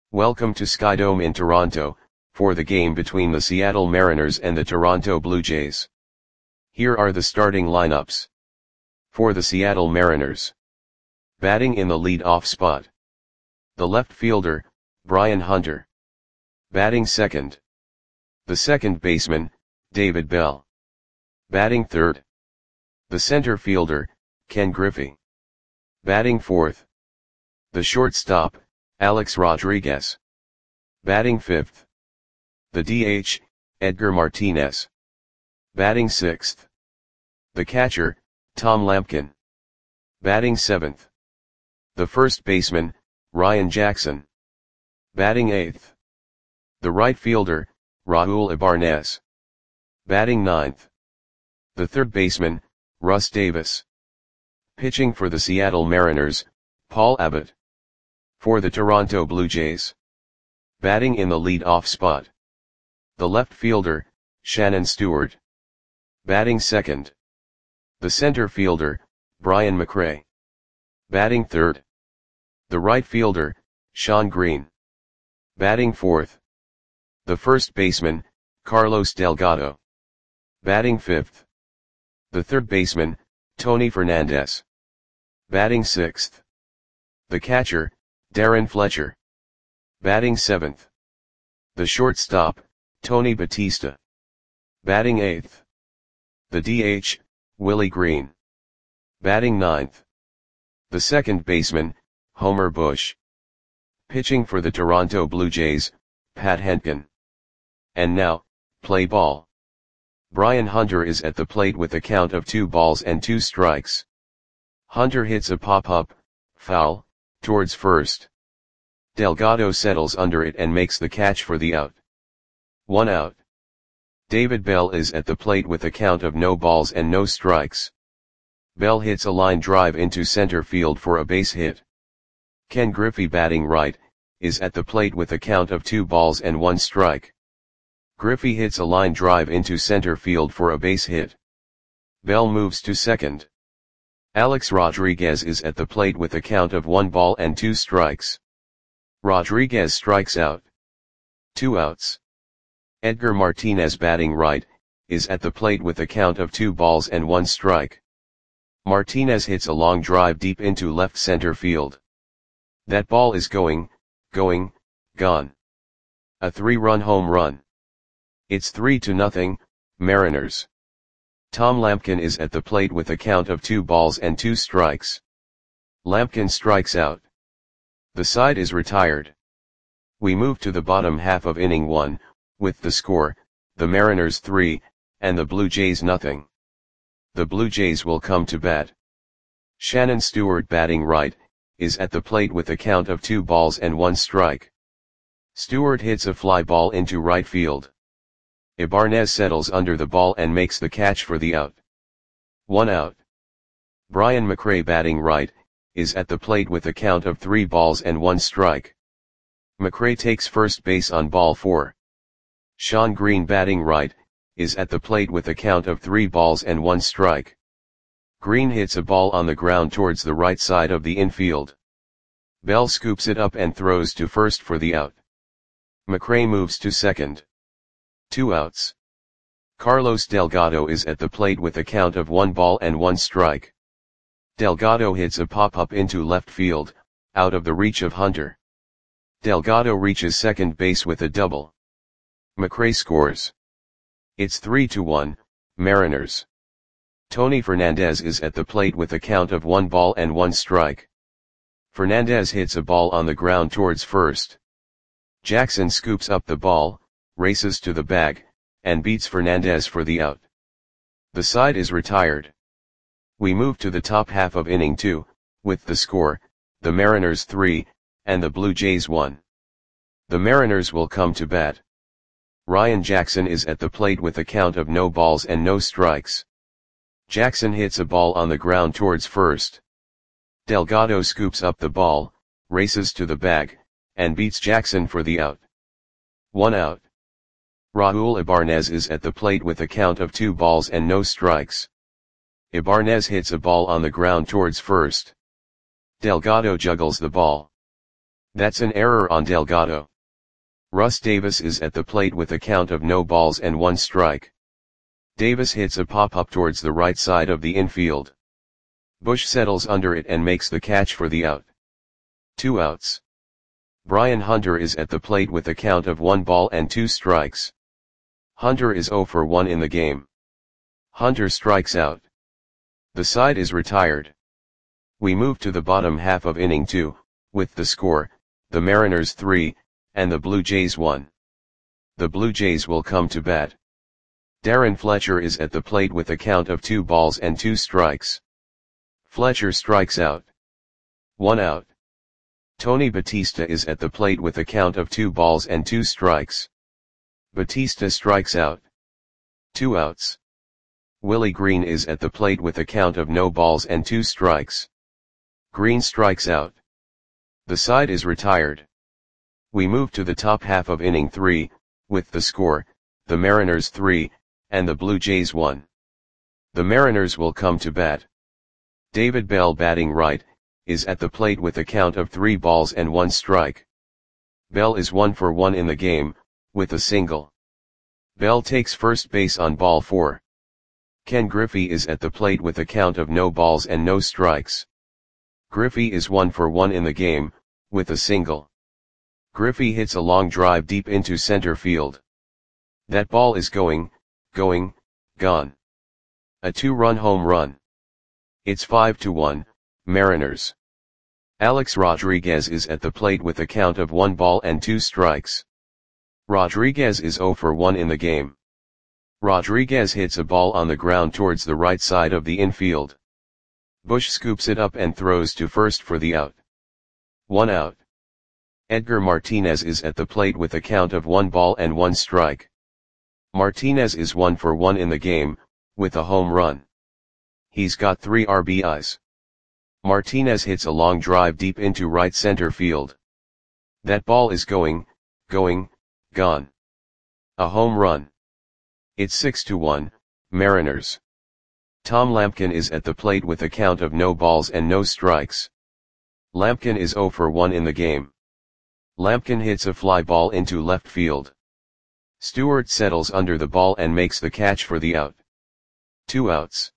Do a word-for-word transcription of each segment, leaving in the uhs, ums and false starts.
Welcome to Skydome in Toronto, for the game between the Seattle Mariners and the Toronto Blue Jays. Here are the starting lineups. For the Seattle Mariners. Batting in the lead-off spot. The left fielder, Brian Hunter. Batting second. The second baseman, David Bell. Batting third. The center fielder, Ken Griffey. Batting fourth. The shortstop, Alex Rodriguez. Batting fifth. The D H, Edgar Martinez. Batting sixth. The catcher, Tom Lampkin. Batting seventh. The first baseman, Ryan Jackson. Batting eighth. The right fielder, Raul Ibarnez. Batting ninth. The third baseman, Russ Davis. Pitching for the Seattle Mariners, Paul Abbott. For the Toronto Blue Jays. Batting in the lead-off spot. The left fielder, Shannon Stewart. Batting second. The center fielder, Brian McRae. Batting third. The right fielder, Shawn Green. Batting fourth. The first baseman, Carlos Delgado. Batting fifth. The third baseman, Tony Fernandez. Batting sixth. The catcher, Darren Fletcher. Batting seventh. The shortstop, Tony Batista. Batting eighth. The D H, Willie Green. Batting ninth. The second baseman, Homer Bush. Pitching for the Toronto Blue Jays, Pat Hentgen. And now, play ball. Brian Hunter is at the plate with a count of two balls and two strikes. Hunter hits a pop-up, foul, towards first. Delgado settles under it and makes the catch for the out. One out. David Bell is at the plate with a count of no balls and no strikes. Bell hits a line drive into center field for a base hit. Ken Griffey, batting right, is at the plate with a count of two balls and one strike. Griffey hits a line drive into center field for a base hit. Bell moves to second. Alex Rodriguez is at the plate with a count of one ball and two strikes. Rodriguez strikes out. Two outs. Edgar Martinez, batting right, is at the plate with a count of two balls and one strike. Martinez hits a long drive deep into left center field. That ball is going, going, gone. A three-run home run. It's three to nothing, Mariners. Tom Lampkin is at the plate with a count of two balls and two strikes. Lampkin strikes out. The side is retired. We move to the bottom half of inning one, with the score, the Mariners three, and the Blue Jays nothing. The Blue Jays will come to bat. Shannon Stewart, batting right, is at the plate with a count of two balls and one strike. Stewart hits a fly ball into right field. Ibarnez settles under the ball and makes the catch for the out. One out. Brian McRae, batting right, is at the plate with a count of three balls and one strike. McRae takes first base on ball four. Shawn Green, batting right, is at the plate with a count of three balls and one strike. Green hits a ball on the ground towards the right side of the infield. Bell scoops it up and throws to first for the out. McRae moves to second. Two outs. Carlos Delgado is at the plate with a count of one ball and one strike. Delgado hits a pop-up into left field, out of the reach of Hunter. Delgado reaches second base with a double. McRae scores. It's three to one, Mariners. Tony Fernandez is at the plate with a count of one ball and one strike. Fernandez hits a ball on the ground towards first. Jackson scoops up the ball, races to the bag, and beats Fernandez for the out. The side is retired. We move to the top half of inning two, with the score, the Mariners three, and the Blue Jays one. The Mariners will come to bat. Ryan Jackson is at the plate with a count of no balls and no strikes. Jackson hits a ball on the ground towards first. Delgado scoops up the ball, races to the bag, and beats Jackson for the out. One out. Raul Ibarnez is at the plate with a count of two balls and no strikes. Ibarnez hits a ball on the ground towards first. Delgado juggles the ball. That's an error on Delgado. Russ Davis is at the plate with a count of no balls and one strike. Davis hits a pop-up towards the right side of the infield. Bush settles under it and makes the catch for the out. Two outs. Brian Hunter is at the plate with a count of one ball and two strikes. Hunter is oh for one in the game. Hunter strikes out. The side is retired. We move to the bottom half of inning two, with the score, the Mariners three, and the Blue Jays one. The Blue Jays will come to bat. Darren Fletcher is at the plate with a count of two balls and two strikes. Fletcher strikes out. One out. Tony Batista is at the plate with a count of two balls and two strikes. Batista strikes out. Two outs. Willie Green is at the plate with a count of no balls and two strikes. Green strikes out. The side is retired. We move to the top half of inning three, with the score, the Mariners three, and the Blue Jays one. The Mariners will come to bat. David Bell, batting right, is at the plate with a count of three balls and one strike. Bell is one for one in the game, with a single. Bell takes first base on ball four. Ken Griffey is at the plate with a count of no balls and no strikes. Griffey is one for one in the game, with a single. Griffey hits a long drive deep into center field. That ball is going, going, gone. A two-run home run. It's five to one, Mariners. Alex Rodriguez is at the plate with a count of one ball and two strikes. Rodriguez is oh for one in the game. Rodriguez hits a ball on the ground towards the right side of the infield. Bush scoops it up and throws to first for the out. One out. Edgar Martinez is at the plate with a count of one ball and one strike. Martinez is one for one in the game, with a home run. He's got three R B Is. Martinez hits a long drive deep into right center field. That ball is going, going, gone. A home run. It's six to one, Mariners. Tom Lampkin is at the plate with a count of no balls and no strikes. Lampkin is oh for one in the game. Lampkin hits a fly ball into left field. Stewart settles under the ball and makes the catch for the out. Two outs.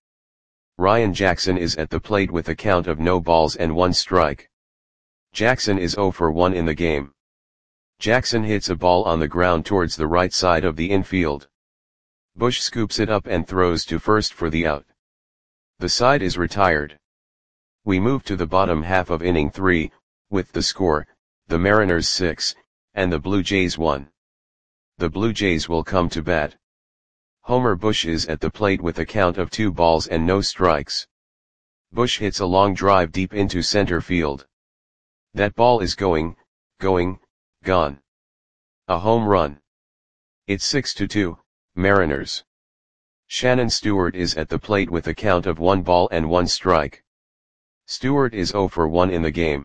Ryan Jackson is at the plate with a count of no balls and one strike. Jackson is oh for one in the game. Jackson hits a ball on the ground towards the right side of the infield. Bush scoops it up and throws to first for the out. The side is retired. We move to the bottom half of inning three, with the score, the Mariners six, and the Blue Jays one. The Blue Jays will come to bat. Homer Bush is at the plate with a count of two balls and no strikes. Bush hits a long drive deep into center field. That ball is going, going, gone. A home run. It's six to two, Mariners. Shannon Stewart is at the plate with a count of one ball and one strike. Stewart is oh for one in the game.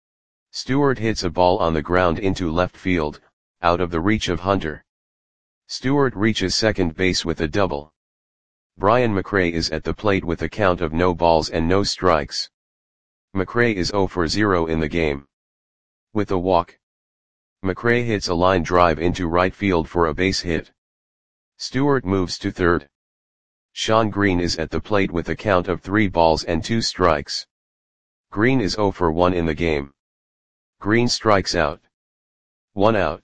Stewart hits a ball on the ground into left field, out of the reach of Hunter. Stewart reaches second base with a double. Brian McRae is at the plate with a count of no balls and no strikes. McRae is oh for zero in the game. With a walk. McRae hits a line drive into right field for a base hit. Stewart moves to third. Sean Green is at the plate with a count of three balls and two strikes. Green is oh for one in the game. Green strikes out. One out.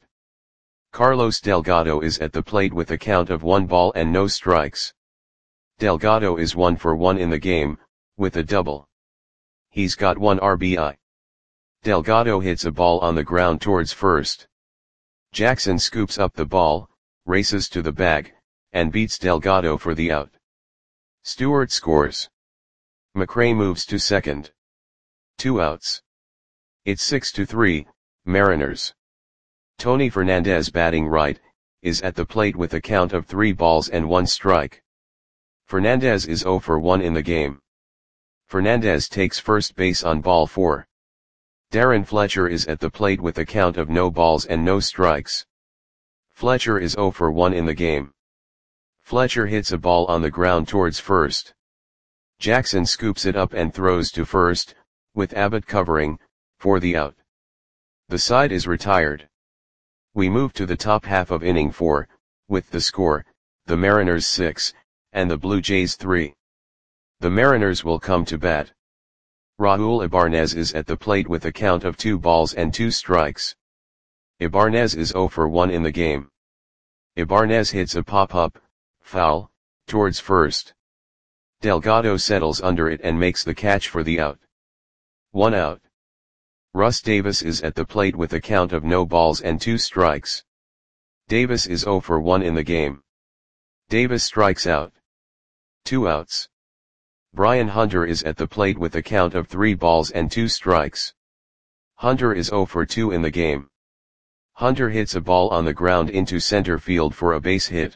Carlos Delgado is at the plate with a count of one ball and no strikes. Delgado is one for one in the game, with a double. He's got one R B I. Delgado hits a ball on the ground towards first. Jackson scoops up the ball, races to the bag, and beats Delgado for the out. Stewart scores. McRae moves to second. Two outs. It's six to three, Mariners. Tony Fernandez, batting right, is at the plate with a count of three balls and one strike. Fernandez is oh for one in the game. Fernandez takes first base on ball four. Darren Fletcher is at the plate with a count of no balls and no strikes. Fletcher is oh for one in the game. Fletcher hits a ball on the ground towards first. Jackson scoops it up and throws to first, with Abbott covering, for the out. The side is retired. We move to the top half of inning four, with the score, the Mariners six, and the Blue Jays three. The Mariners will come to bat. Raul Ibanez is at the plate with a count of two balls and two strikes. Ibanez is zero for one in the game. Ibanez hits a pop-up, foul, towards first. Delgado settles under it and makes the catch for the out. One out. Russ Davis is at the plate with a count of no balls and two strikes. Davis is zero for one in the game. Davis strikes out. Two outs. Brian Hunter is at the plate with a count of three balls and two strikes. Hunter is zero for two in the game. Hunter hits a ball on the ground into center field for a base hit.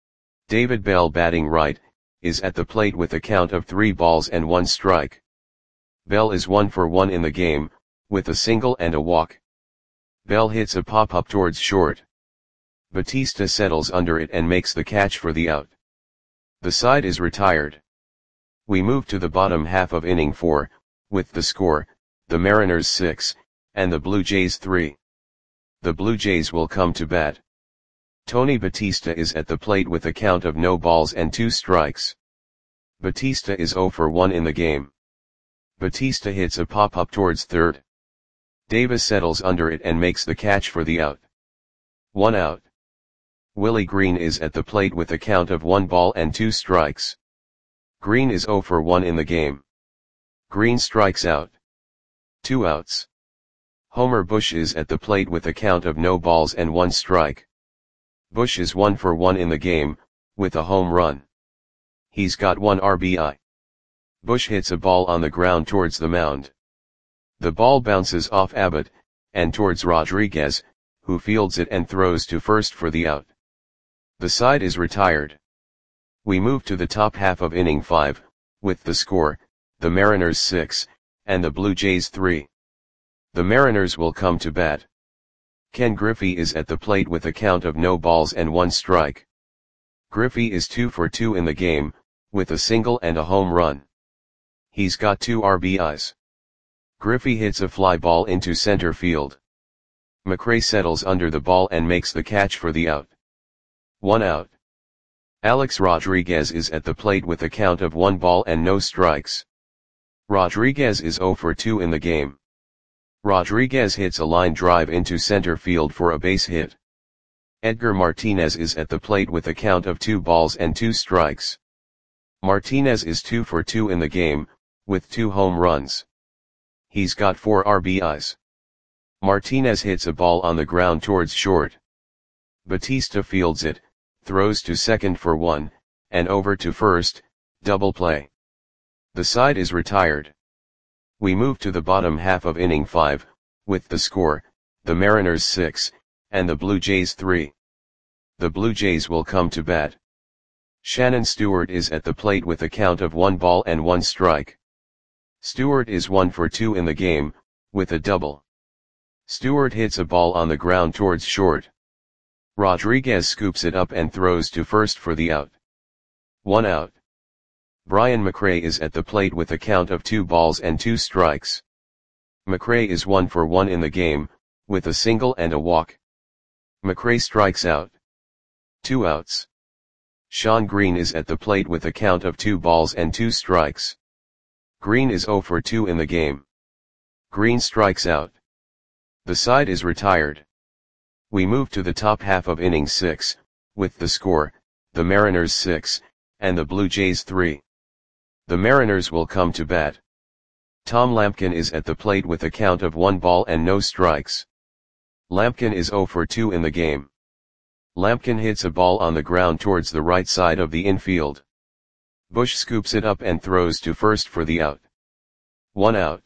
David Bell, batting right, is at the plate with a count of three balls and one strike. Bell is one for one in the game, with a single and a walk. Bell hits a pop-up towards short. Batista settles under it and makes the catch for the out. The side is retired. We move to the bottom half of inning four, with the score, the Mariners six, and the Blue Jays three. The Blue Jays will come to bat. Tony Batista is at the plate with a count of no balls and two strikes. Batista is zero for one in the game. Batista hits a pop-up towards third. Davis settles under it and makes the catch for the out. One out. Willie Green is at the plate with a count of one ball and two strikes. Green is zero for one in the game. Green strikes out. Two outs. Homer Bush is at the plate with a count of no balls and one strike. Bush is one for one in the game, with a home run. He's got one R B I. Bush hits a ball on the ground towards the mound. The ball bounces off Abbott, and towards Rodriguez, who fields it and throws to first for the out. The side is retired. We move to the top half of inning five, with the score, the Mariners six, and the Blue Jays three. The Mariners will come to bat. Ken Griffey is at the plate with a count of no balls and one strike. Griffey is two for two in the game, with a single and a home run. He's got two R B Is. Griffey hits a fly ball into center field. McRae settles under the ball and makes the catch for the out. One out. Alex Rodriguez is at the plate with a count of one ball and no strikes. Rodriguez is zero for two in the game. Rodriguez hits a line drive into center field for a base hit. Edgar Martinez is at the plate with a count of two balls and two strikes. Martinez is two for two in the game, with two home runs. He's got four R B Is. Martinez hits a ball on the ground towards short. Batista fields it, throws to second for one, and over to first, double play. The side is retired. We move to the bottom half of inning five, with the score, the Mariners six, and the Blue Jays three. The Blue Jays will come to bat. Shannon Stewart is at the plate with a count of one ball and one strike. Stewart is one for two in the game, with a double. Stewart hits a ball on the ground towards short. Rodriguez scoops it up and throws to first for the out. One out. Brian McRae is at the plate with a count of two balls and two strikes. McRae is one for one in the game, with a single and a walk. McRae strikes out. Two outs. Sean Green is at the plate with a count of two balls and two strikes. Green is zero for two in the game. Green strikes out. The side is retired. We move to the top half of inning six, with the score, the Mariners six, and the Blue Jays three. The Mariners will come to bat. Tom Lampkin is at the plate with a count of one ball and no strikes. Lampkin is zero for two in the game. Lampkin hits a ball on the ground towards the right side of the infield. Bush scoops it up and throws to first for the out. One out.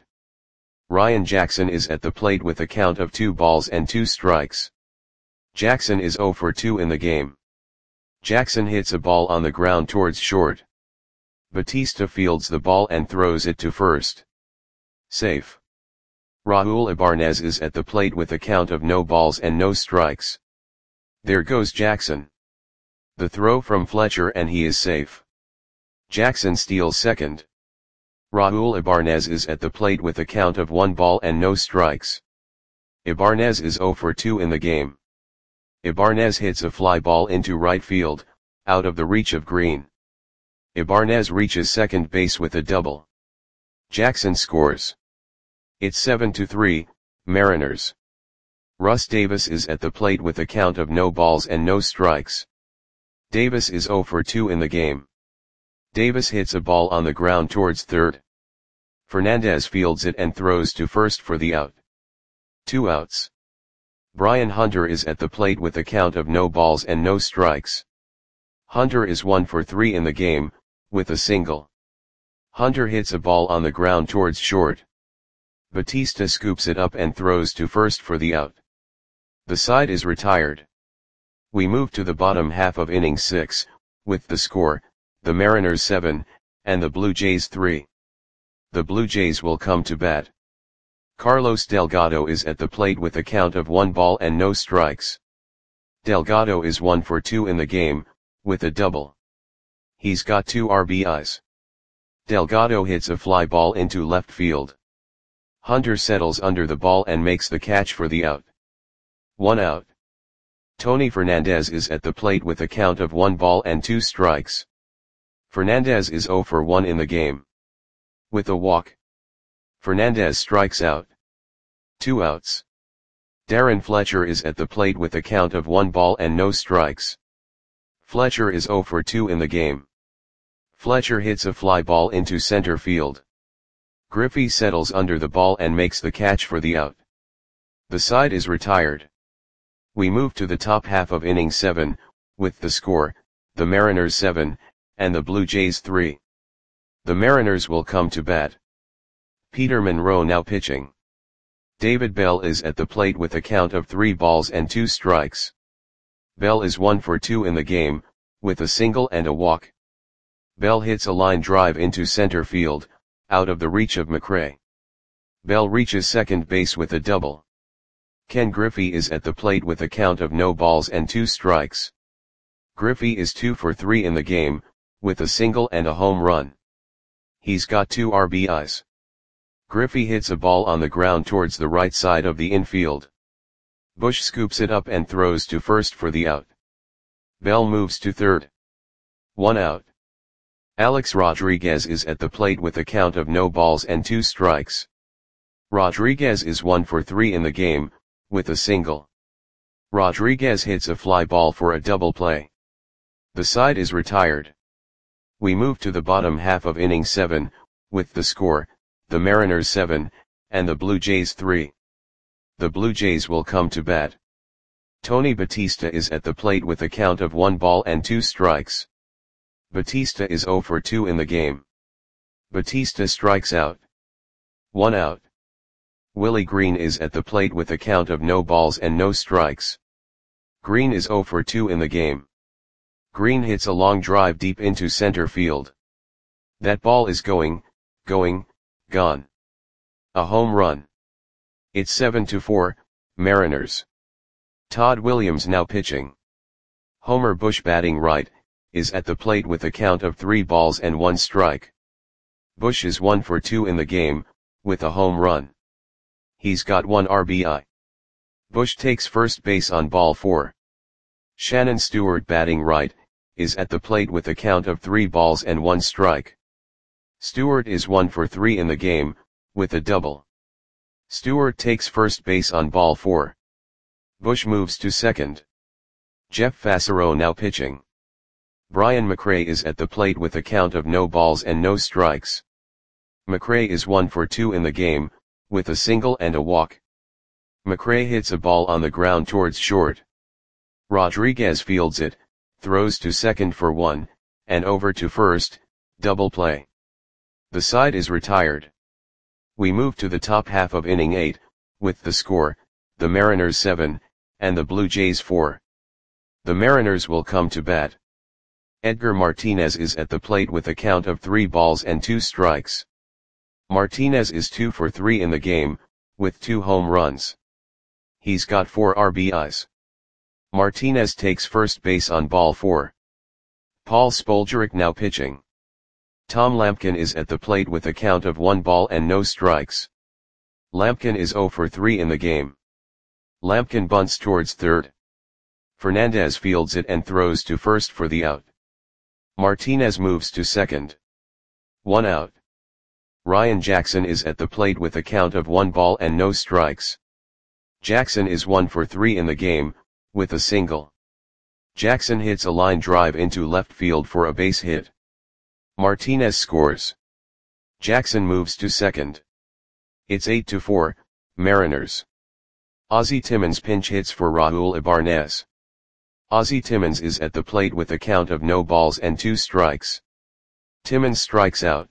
Ryan Jackson is at the plate with a count of two balls and two strikes. Jackson is zero for two in the game. Jackson hits a ball on the ground towards short. Batista fields the ball and throws it to first. Safe. Raul Ibanez is at the plate with a count of no balls and no strikes. There goes Jackson. The throw from Fletcher and he is safe. Jackson steals second. Raul Ibanez is at the plate with a count of one ball and no strikes. Ibarnez is zero for two in the game. Ibarnez hits a fly ball into right field, out of the reach of Green. Ibarnez reaches second base with a double. Jackson scores. It's seven to three, Mariners. Russ Davis is at the plate with a count of no balls and no strikes. Davis is zero for two in the game. Davis hits a ball on the ground towards third. Fernandez fields it and throws to first for the out. Two outs. Brian Hunter is at the plate with a count of no balls and no strikes. Hunter is one for three in the game, with a single. Hunter hits a ball on the ground towards short. Batista scoops it up and throws to first for the out. The side is retired. We move to the bottom half of inning six, with the score, the Mariners seven, and the Blue Jays three. The Blue Jays will come to bat. Carlos Delgado is at the plate with a count of one ball and no strikes. Delgado is one for two in the game, with a double. He's got two R B Is. Delgado hits a fly ball into left field. Hunter settles under the ball and makes the catch for the out. One out. Tony Fernandez is at the plate with a count of one ball and two strikes. Fernandez is zero for one in the game. With a walk. Fernandez strikes out. Two outs. Darren Fletcher is at the plate with a count of one ball and no strikes. Fletcher is zero for two in the game. Fletcher hits a fly ball into center field. Griffey settles under the ball and makes the catch for the out. The side is retired. We move to the top half of inning seven, with the score, the Mariners seven, and the Blue Jays three. The Mariners will come to bat. Peter Monroe now pitching. David Bell is at the plate with a count of three balls and two strikes. Bell is one for two in the game, with a single and a walk. Bell hits a line drive into center field, out of the reach of McRae. Bell reaches second base with a double. Ken Griffey is at the plate with a count of no balls and two strikes. Griffey is two for three in the game, with a single and a home run. He's got two R B Is. Griffey hits a ball on the ground towards the right side of the infield. Bush scoops it up and throws to first for the out. Bell moves to third. One out. Alex Rodriguez is at the plate with a count of no balls and two strikes. Rodriguez is one for three in the game, with a single. Rodriguez hits a fly ball for a double play. The side is retired. We move to the bottom half of inning seven, with the score, the Mariners seven, and the Blue Jays three. The Blue Jays will come to bat. Tony Batista is at the plate with a count of one ball and two strikes. Batista is zero for two in the game. Batista strikes out. One out. Willie Green is at the plate with a count of no balls and no strikes. Green is zero for two in the game. Green hits a long drive deep into center field. That ball is going, going, gone. A home run. It's seven to four, Mariners. Todd Williams now pitching. Homer Bush batting right, is at the plate with a count of three balls and one strike. Bush is one for two in the game, with a home run. He's got one R B I. Bush takes first base on ball four. Shannon Stewart batting right, is at the plate with a count of three balls and one strike. Stewart is one for three in the game, with a double. Stewart takes first base on ball four. Bush moves to second. Jeff Fassero now pitching. Brian McRae is at the plate with a count of no balls and no strikes. McRae is one for two in the game, with a single and a walk. McRae hits a ball on the ground towards short. Rodriguez fields it, throws to second for one, and over to first, double play. The side is retired. We move to the top half of inning eight, with the score, the Mariners seven, and the Blue Jays four. The Mariners will come to bat. Edgar Martinez is at the plate with a count of three balls and two strikes. Martinez is two for three in the game, with two home runs. He's got four R B Is. Martinez takes first base on ball four. Paul Spoljaric now pitching. Tom Lampkin is at the plate with a count of one ball and no strikes. Lampkin is zero for three in the game. Lampkin bunts towards third. Fernandez fields it and throws to first for the out. Martinez moves to second. One out. Ryan Jackson is at the plate with a count of one ball and no strikes. Jackson is one for three in the game, with a single. Jackson hits a line drive into left field for a base hit. Martinez scores. Jackson moves to second. It's eight to four, Mariners. Ozzie Timmons pinch hits for Raul Ibarnez. Ozzie Timmons is at the plate with a count of no balls and two strikes. Timmons strikes out.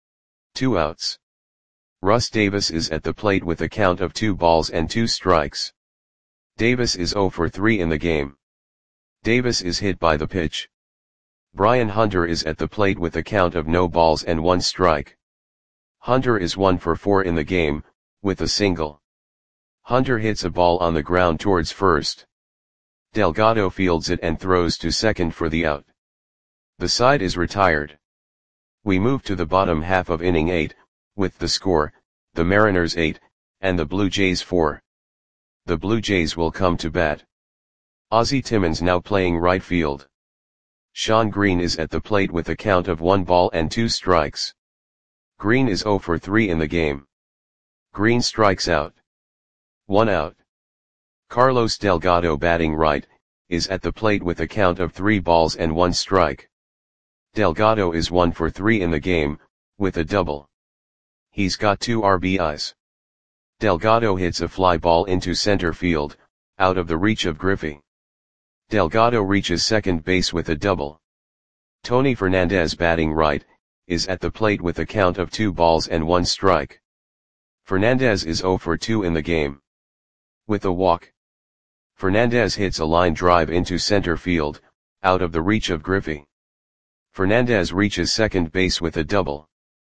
Two outs. Russ Davis is at the plate with a count of two balls and two strikes. Davis is zero for three in the game. Davis is hit by the pitch. Brian Hunter is at the plate with a count of no balls and one strike. Hunter is one for four in the game, with a single. Hunter hits a ball on the ground towards first. Delgado fields it and throws to second for the out. The side is retired. We move to the bottom half of inning eight, with the score, the Mariners eight, and the Blue Jays four. The Blue Jays will come to bat. Ozzie Timmons now playing right field. Sean Green is at the plate with a count of one ball and two strikes. Green is zero for three in the game. Green strikes out. One out. Carlos Delgado batting right, is at the plate with a count of three balls and one strike. Delgado is one for three in the game, with a double. He's got two R B Is. Delgado hits a fly ball into center field, out of the reach of Griffey. Delgado reaches second base with a double. Tony Fernandez batting right, is at the plate with a count of two balls and one strike. Fernandez is zero for two in the game. With a walk. Fernandez hits a line drive into center field, out of the reach of Griffey. Fernandez reaches second base with a double.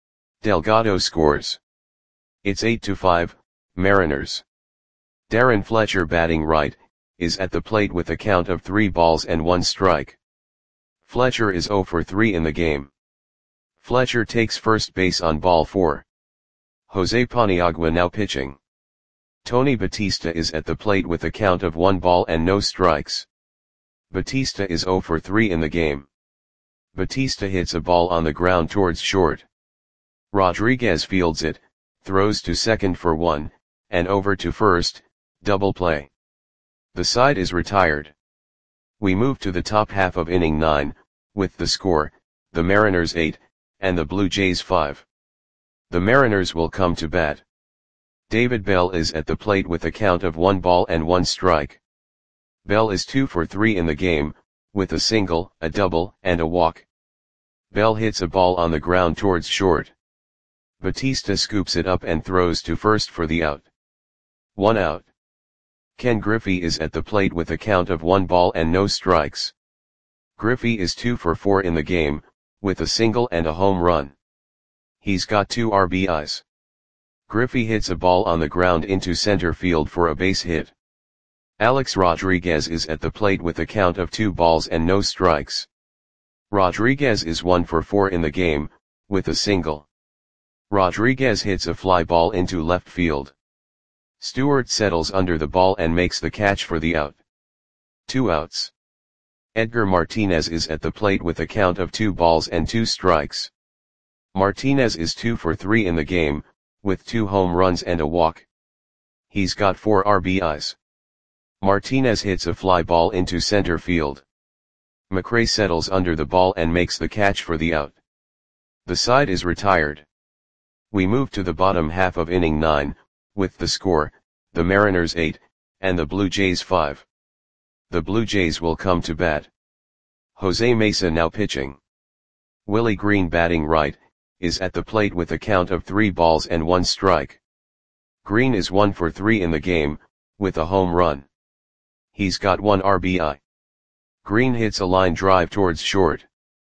Delgado scores. It's eight to five, Mariners. Darren Fletcher batting right, is at the plate with a count of three balls and one strike. Fletcher is zero for three in the game. Fletcher takes first base on ball four. Jose Paniagua now pitching. Tony Batista is at the plate with a count of one ball and no strikes. Batista is zero for three in the game. Batista hits a ball on the ground towards short. Rodriguez fields it, throws to second for one, and over to first, double play. The side is retired. We move to the top half of inning nine, with the score, the Mariners eight, and the Blue Jays five. The Mariners will come to bat. David Bell is at the plate with a count of one ball and one strike. Bell is two for three in the game, with a single, a double, and a walk. Bell hits a ball on the ground towards short. Batista scoops it up and throws to first for the out. One out. Ken Griffey is at the plate with a count of one ball and no strikes. Griffey is two for four in the game, with a single and a home run. He's got two R B Is. Griffey hits a ball on the ground into center field for a base hit. Alex Rodriguez is at the plate with a count of two balls and no strikes. Rodriguez is one for four in the game, with a single. Rodriguez hits a fly ball into left field. Stewart settles under the ball and makes the catch for the out. Two outs. Edgar Martinez is at the plate with a count of two balls and two strikes. Martinez is two for three in the game, with two home runs and a walk. He's got four R B Is. Martinez hits a fly ball into center field. McRae settles under the ball and makes the catch for the out. The side is retired. We move to the bottom half of inning nine, with the score, the Mariners eight, and the Blue Jays five. The Blue Jays will come to bat. Jose Mesa now pitching. Willie Green batting right, is at the plate with a count of three balls and one strike. Green is one for three in the game, with a home run. He's got one R B I. Green hits a line drive towards short.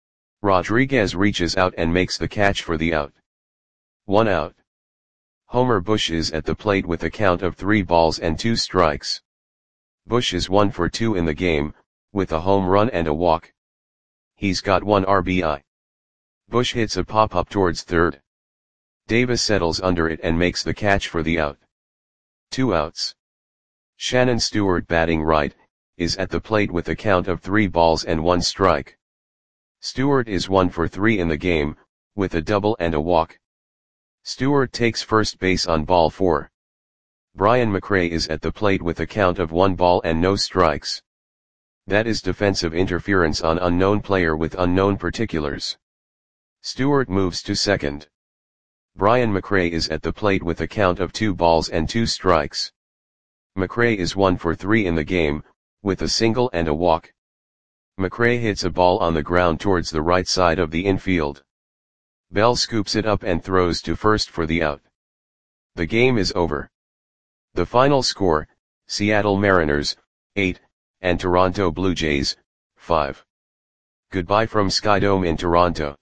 Rodriguez reaches out and makes the catch for the out. One out. Homer Bush is at the plate with a count of three balls and two strikes. Bush is one for two in the game, with a home run and a walk. He's got one R B I. Bush hits a pop-up towards third. Davis settles under it and makes the catch for the out. Two outs. Shannon Stewart, batting right, is at the plate with a count of three balls and one strike. Stewart is one for three in the game, with a double and a walk. Stewart takes first base on ball four. Brian McRae is at the plate with a count of one ball and no strikes. That is defensive interference on unknown player with unknown particulars. Stewart moves to second. Brian McRae is at the plate with a count of two balls and two strikes. McRae is one for three in the game, with a single and a walk. McRae hits a ball on the ground towards the right side of the infield. Bell scoops it up and throws to first for the out. The game is over. The final score, Seattle Mariners, eight, and Toronto Blue Jays, five. Goodbye from Skydome in Toronto.